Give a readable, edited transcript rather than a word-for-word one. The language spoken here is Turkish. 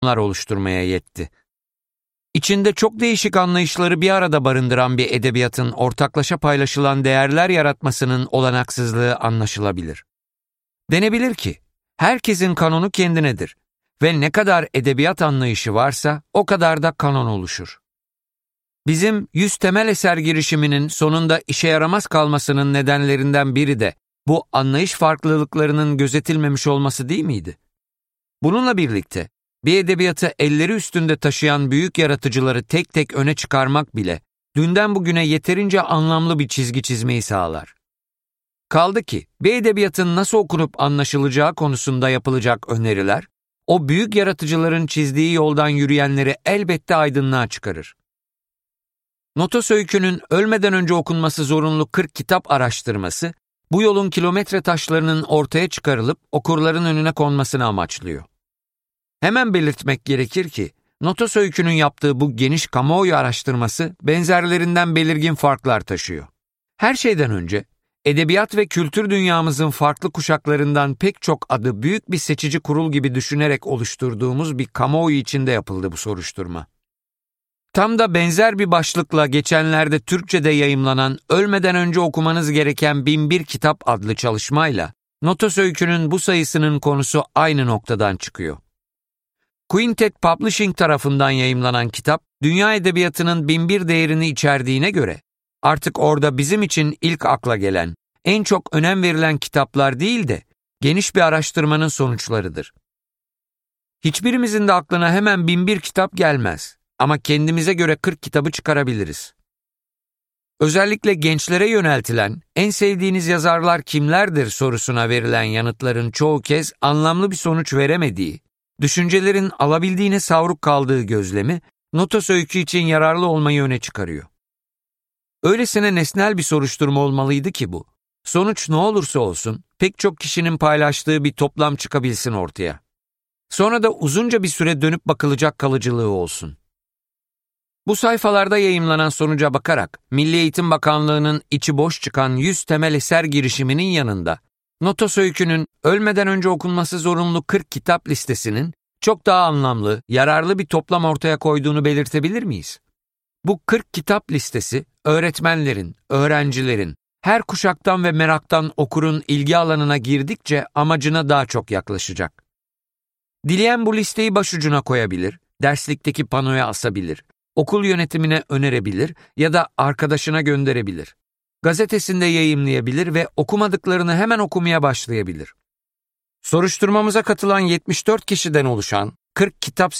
oluşturmaya yetti. İçinde çok değişik anlayışları bir arada barındıran bir edebiyatın ortaklaşa paylaşılan değerler yaratmasının olanaksızlığı anlaşılabilir. Denebilir ki, herkesin kanonu kendinedir ve ne kadar edebiyat anlayışı varsa o kadar da kanon oluşur. Bizim 100 temel eser girişiminin sonunda işe yaramaz kalmasının nedenlerinden biri de bu anlayış farklılıklarının gözetilmemiş olması değil miydi? Bununla birlikte bir edebiyatı elleri üstünde taşıyan büyük yaratıcıları tek tek öne çıkarmak bile dünden bugüne yeterince anlamlı bir çizgi çizmeyi sağlar. Kaldı ki bir edebiyatın nasıl okunup anlaşılacağı konusunda yapılacak öneriler, o büyük yaratıcıların çizdiği yoldan yürüyenleri elbette aydınlığa çıkarır. Notos Öykü'nün ölmeden önce okunması zorunlu 40 kitap araştırması, bu yolun kilometre taşlarının ortaya çıkarılıp okurların önüne konmasını amaçlıyor. Hemen belirtmek gerekir ki, Notos Öykü'nün yaptığı bu geniş kamuoyu araştırması benzerlerinden belirgin farklar taşıyor. Her şeyden önce, edebiyat ve kültür dünyamızın farklı kuşaklarından pek çok adı büyük bir seçici kurul gibi düşünerek oluşturduğumuz bir kamuoyu içinde yapıldı bu soruşturma. Tam da benzer bir başlıkla geçenlerde Türkçe'de yayımlanan Ölmeden önce okumanız gereken 1001 kitap adlı çalışmayla Notos Öykü'nün bu sayısının konusu aynı noktadan çıkıyor. Quintet Publishing tarafından yayımlanan kitap, dünya edebiyatının 1001 değerini içerdiğine göre, artık orada bizim için ilk akla gelen, en çok önem verilen kitaplar değil de geniş bir araştırmanın sonuçlarıdır. Hiçbirimizin de aklına hemen 1001 kitap gelmez ama kendimize göre 40 kitabı çıkarabiliriz. Özellikle gençlere yöneltilen, en sevdiğiniz yazarlar kimlerdir sorusuna verilen yanıtların çoğu kez anlamlı bir sonuç veremediği, düşüncelerin alabildiğine savruk kaldığı gözlemi, Notos Öykü için yararlı olmayı öne çıkarıyor. Öylesine nesnel bir soruşturma olmalıydı ki bu. Sonuç ne olursa olsun, pek çok kişinin paylaştığı bir toplam çıkabilsin ortaya. Sonra da uzunca bir süre dönüp bakılacak kalıcılığı olsun. Bu sayfalarda yayımlanan sonuca bakarak, Milli Eğitim Bakanlığı'nın içi boş çıkan 100 temel eser girişiminin yanında, Notos Öykü'nün ölmeden önce okunması zorunlu 40 kitap listesinin çok daha anlamlı, yararlı bir toplam ortaya koyduğunu belirtebilir miyiz? Bu 40 kitap listesi, öğretmenlerin, öğrencilerin, her kuşaktan ve meraktan okurun ilgi alanına girdikçe amacına daha çok yaklaşacak. Dileyen bu listeyi başucuna koyabilir, derslikteki panoya asabilir, okul yönetimine önerebilir ya da arkadaşına gönderebilir. Gazetesinde yayımlayabilir ve okumadıklarını hemen okumaya başlayabilir. Soruşturmamıza katılan 74 kişiden oluşan 40 kitap